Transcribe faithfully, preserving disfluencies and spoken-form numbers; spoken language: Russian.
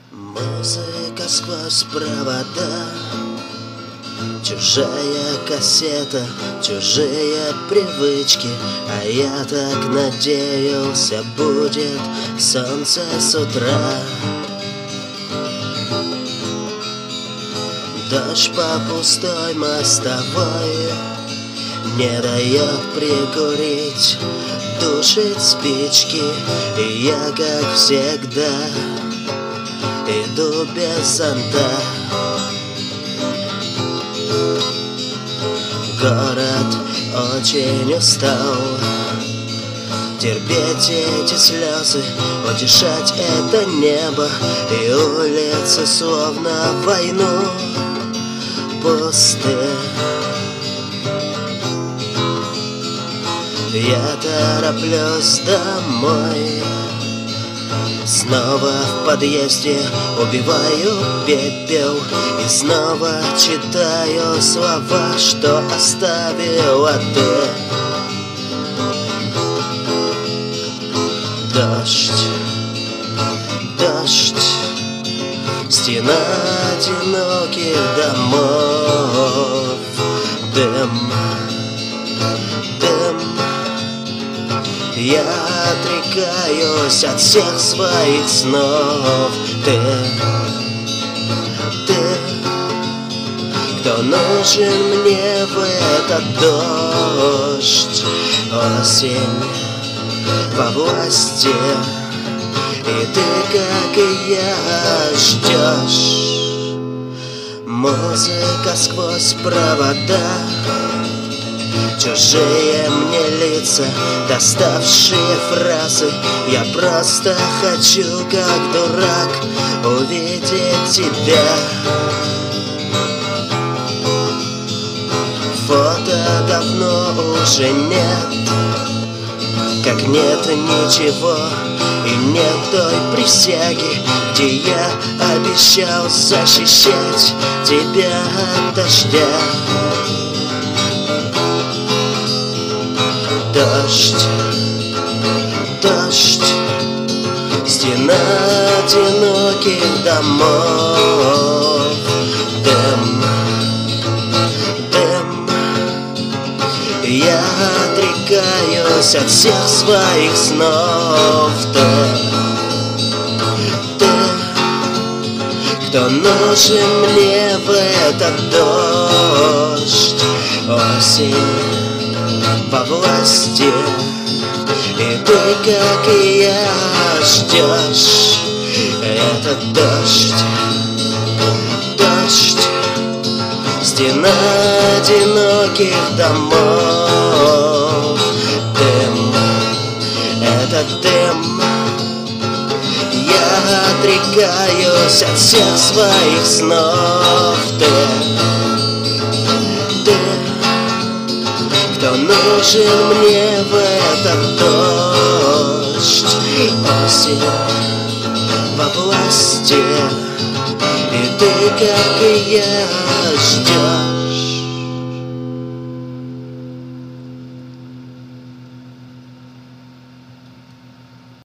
Музыка сквозь провода, чужая кассета, чужие привычки. А я так надеялся, будет солнце с утра. Дождь по пустой мостовой не дает прикурить, душит спички. И я, как всегда, иду без зонта. Город очень устал терпеть эти слезы, утешать это небо. И улицы словно в войну пусты. Я тороплюсь домой, снова в подъезде убиваю пепел и снова читаю слова, что оставила ты. Дождь, дождь, стена одиноких домов, дым, дым. Я отрекаюсь от всех своих снов. Ты, ты, кто нужен мне в этот дождь. Осень во власти, и ты, как и я, ждешь. Музыка сквозь провода, чужие мне лица, доставшие фразы. Я просто хочу, как дурак, увидеть тебя. Фото давно уже нет, как нет ничего, и нет той присяги, где я обещал защищать тебя от дождя. Дождь, дождь, стена одиноких домов, дым, дым. Я отрекаюсь от всех своих снов. Ты, ты, кто нужен мне в этот дождь. Осень во власти, и ты, как и я, ждешь этот дождь. Дождь, стена одиноких домов, дым, этот дым. Я отрекаюсь от всех своих снов. Ты, ты, кто нужен мне в этот дождь. Осень во власти, и ты, как и я, ждешь.